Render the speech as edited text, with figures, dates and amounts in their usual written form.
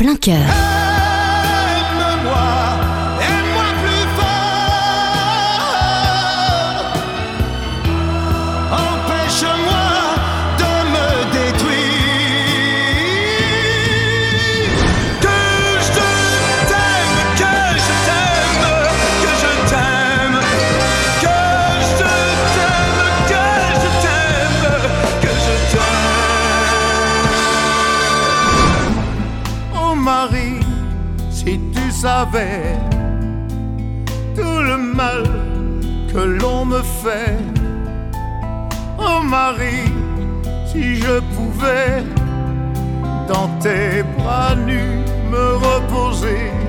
plein cœur. Aime-moi, aime-moi plus fort. Empêche-moi de me détruire. Que je t'aime, que je t'aime, que je t'aime. Que je t'aime, que je t'aime, que je t'aime. Oh Marie, si tu savais tout le mal que l'on me fait. Oh Marie, si je pouvais dans tes bras nus me reposer.